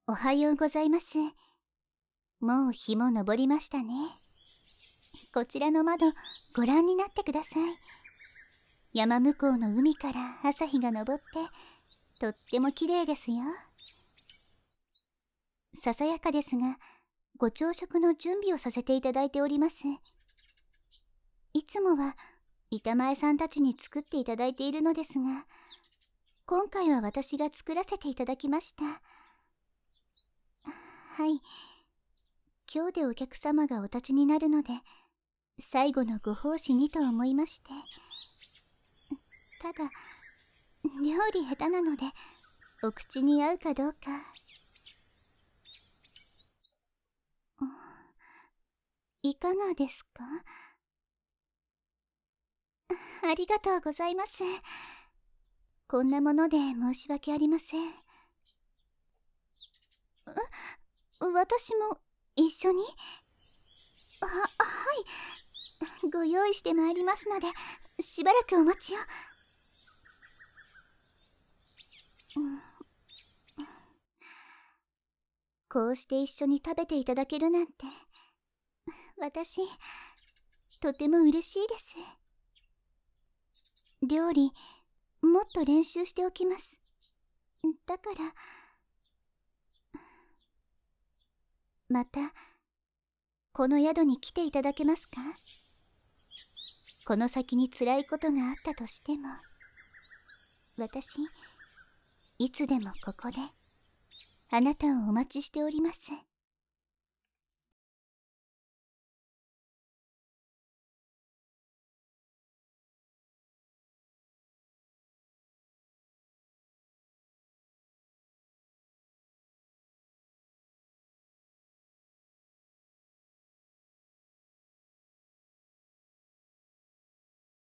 おはようございます。もう日も昇りましたね。こちらの窓、ご覧になってください。山向こうの海から朝日が昇って、とっても綺麗ですよ。ささやかですが、ご朝食の準備をさせていただいております。いつもは板前さんたちに作っていただいているのですが、今回は私が作らせていただきました。はい。今日でお客様がお立ちになるので、最後のご奉仕にと思いまして。ただ、料理下手なので、お口に合うかどうか。いかがですか？ありがとうございます。こんなもので申し訳ありません。私も一緒に？はい。ご用意してまいりますので、しばらくお待ちを。こうして一緒に食べていただけるなんて、私、とても嬉しいです。料理、もっと練習しておきます。だから、また、この宿に来ていただけますか？この先に辛いことがあったとしても、私、いつでもここで、あなたをお待ちしております。